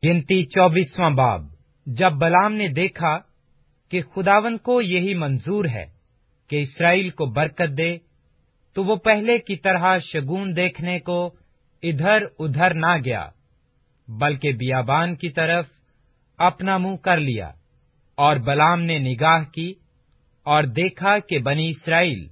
गिनती 24वां बाब। जब बलाम ने देखा कि खुदावन को यही मंजूर है कि इसराइल को बरकत दे, तो वो पहले की तरह शगुन देखने को इधर उधर ना गया, बल्कि बियाबान की तरफ अपना मुंह कर लिया। और बलाम ने निगाह की और देखा कि बनी इसराइल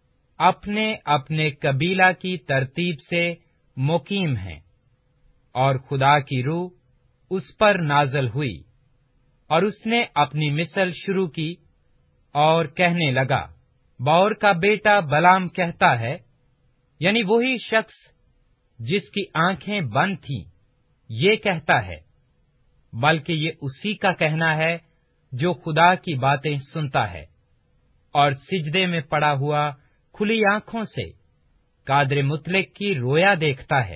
अपने अपने कबीला की तरतीब से मुकीम हैं, और खुदा की रूह उस पर नाजल हुई, और उसने अपनी मिसल शुरू की और कहने लगा। बौर का बेटा बलाम कहता है, यानी वही शख्स जिसकी आंखें बंद थीं, ये कहता है, बल्कि ये उसी का कहना है जो खुदा की बातें सुनता है और सिजदे में पड़ा हुआ खुली आंखों से कादरे मुतलक की रोया देखता है।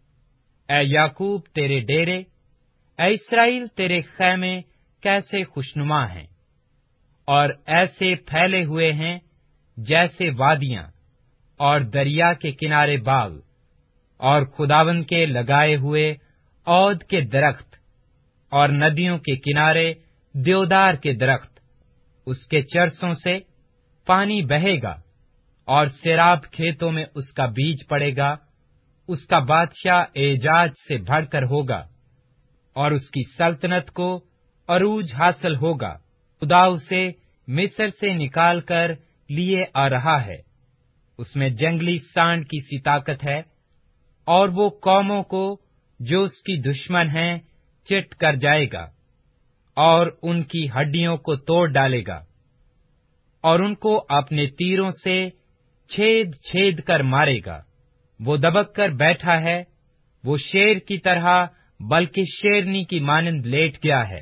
ऐ याकूब तेरे डेरे, ऐ इस्राएल तेरे खैमे कैसे खुशनुमा हैं, और ऐसे फैले हुए हैं जैसे वादियां और दरिया के किनारे बाग, और खुदावन के लगाए हुए औद के दरख्त, और नदियों के किनारे देवदार के दरख्त। उसके चरसों से पानी बहेगा, और सेराब खेतों में उसका बीज पड़ेगा। उसका बादशाह एजाज से बढ़कर होगा, और उसकी सल्तनत को अरूज हासिल होगा। खुदा उसे मिस्र से निकाल कर लिए आ रहा है। उसमें जंगली सांड की सी ताकत है, और वो कौमों को जो उसकी दुश्मन हैं चिट कर जाएगा, और उनकी हड्डियों को तोड़ डालेगा, और उनको अपने तीरों से छेद छेद कर मारेगा। वो दबक कर बैठा है, वो शेर की तरह बल्कि शेरनी की मानंद लेट गया है।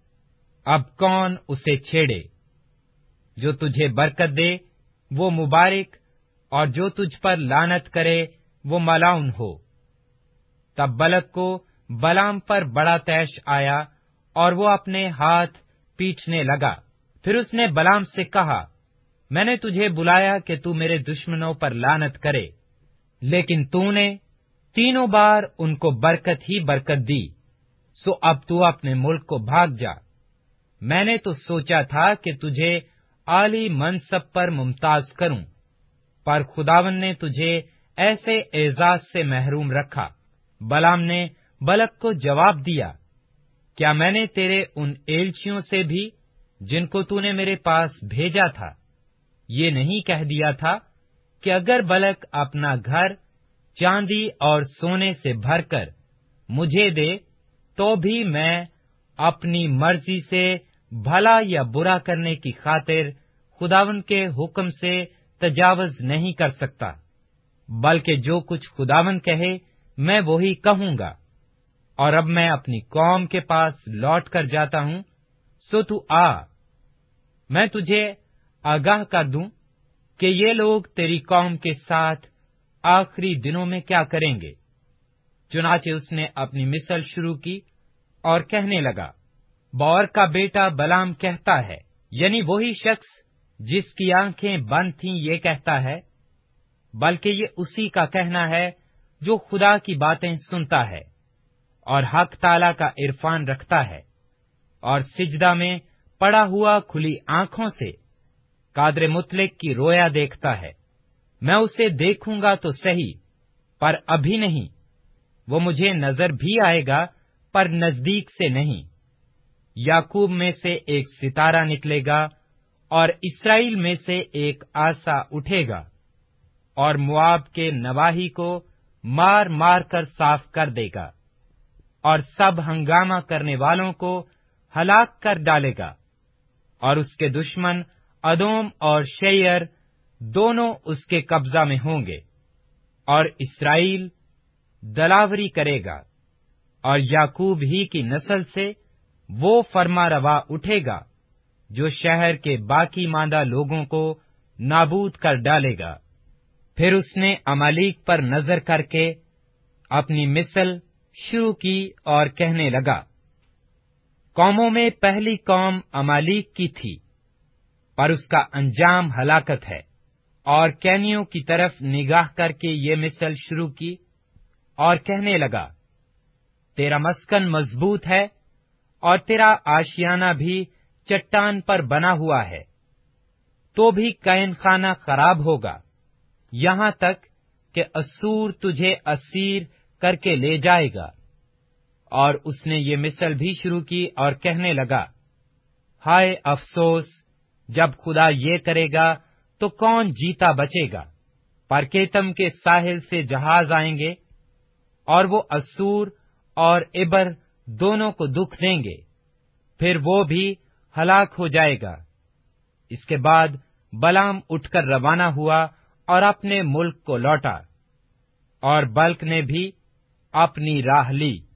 अब कौन उसे छेड़े? जो तुझे बरकत दे वो मुबारक, और जो तुझ पर लानत करे वो मलाउन हो। तब बलक को बलाम पर बड़ा तैश आया, और वो अपने हाथ पीटने लगा। फिर उसने बलाम से कहा, मैंने तुझे बुलाया कि तू मेरे दुश्मनों पर लानत करे, लेकिन तूने तीनों बार उनको बरकत ही बरकत दी। सो अब तू अपने मुल्क को भाग जा। मैंने तो सोचा था कि तुझे आली मनसब पर मुमताज करूं, पर खुदावन ने तुझे ऐसे एजाज से महरूम रखा। बलाम ने बलक को जवाब दिया, क्या मैंने तेरे उन एलचियों से भी, जिनको तूने मेरे पास भेजा था, ये नहीं कह दिया था कि अगर बलक अपना घर चांदी और सोने से भरकर मुझे दे, तो भी मैं अपनी मर्जी से भला या बुरा करने की खातिर खुदावन के हुक्म से तजावज नहीं कर सकता, बल्कि जो कुछ खुदावन कहे मैं वही कहूंगा। और अब मैं अपनी कौम के पास लौट कर जाता हूं, सो तू आ, मैं तुझे आगाह कर दूं कि ये लोग तेरी कौम के साथ आखिरी दिनों में क्या करेंगे। चुनाचे उसने अपनी मिसल शुरू की और कहने लगा। बौर का बेटा बलाम कहता है, यानी वही शख्स जिसकी आंखें बंद थीं, ये कहता है, बल्कि ये उसी का कहना है जो खुदा की बातें सुनता है और हक ताला का इरफान रखता है, और सिजदा में पड़ा हुआ खुली आंखों से कादरे मुतलक की रोया देखता है। मैं उसे देखूंगा तो सही, पर अभी नहीं। वो मुझे नजर भी आएगा, पर नजदीक से नहीं। याकूब में से एक सितारा निकलेगा, और इस्राएल में से एक आसा उठेगा, और मुआब के नवाही को मार मार कर साफ कर देगा, और सब हंगामा करने वालों को हलाक कर डालेगा। और उसके दुश्मन अदोम और शेयर दोनों उसके कब्जा में होंगे, और इस्राएल दलावरी करेगा, और याकूब ही की नस्ल से वो फरमारवा उठेगा जो शहर के बाकी मांदा लोगों को नाबूद कर डालेगा। फिर उसने अमालीक पर नजर करके अपनी मिसल शुरू की और कहने लगा। कौमों में पहली कौम अमालीक की थी, पर उसका अंजाम हलाकत है। और कैनियों की तरफ निगाह करके ये मिसल शुरू की और कहने लगा, تیرا مسکن مضبوط ہے اور تیرا آشیانہ بھی چٹان پر بنا ہوا ہے، تو بھی قین خانہ خراب ہوگا، یہاں تک کہ اسور تجھے اسیر کر کے لے جائے گا۔ اور اس نے یہ مثل بھی شروع کی اور کہنے لگا، ہائے افسوس، جب خدا یہ کرے گا تو کون جیتا بچے گا؟ پرکیتم کے ساحل سے جہاز آئیں گے، اور وہ اسور اور عبر دونوں کو دکھ دیں گے، پھر وہ بھی ہلاک ہو جائے گا۔ اس کے بعد بلام اٹھ کر روانہ ہوا اور اپنے ملک کو لوٹا، اور بلک نے بھی اپنی راہ لی۔